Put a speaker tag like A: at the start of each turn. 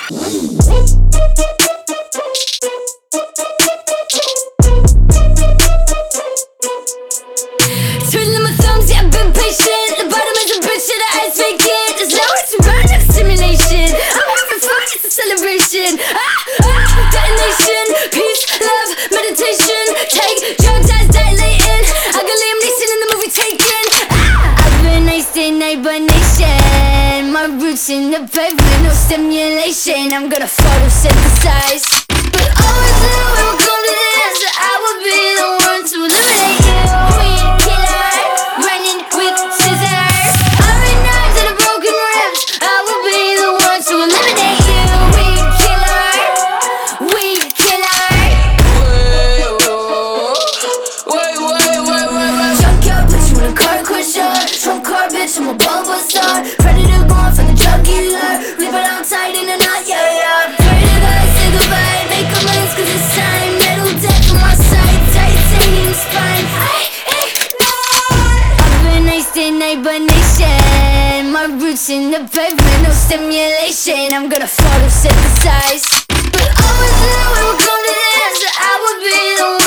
A: Twiddling my thumbs, yeah, I've been patient. The bottom is a bitch, yeah, the ice vacant. There's nowhere to run, no stimulation. I'm having fun, it's a celebration. Detonation, peace, love, meditation. Take drugs as dilating. I got Liam Neeson in the movie Taken. I've been iced in hibernation. My roots in the pavement, no stimulation. I'm gonna photosynthesize. But always knew we were going to this, that I would be the one to eliminate you. Weed killer, running with scissors. Iron knives and a broken ribs. I will be the one to eliminate you. Weed killer, weed killer. Wait. Junkyard, put you in a car crusher. Trump car, bitch, I'm a Bulbasaur. Predator going for the drug dealer. Leave it on tight in a knot, yeah. Pray to God, say goodbye, make amends 'cause it's time. Metal death on my side, titanium spine. I've been iced in hibernation. My roots in the pavement, no stimulation. I'm gonna photosynthesize. But always knew we were going to this, that I would be the one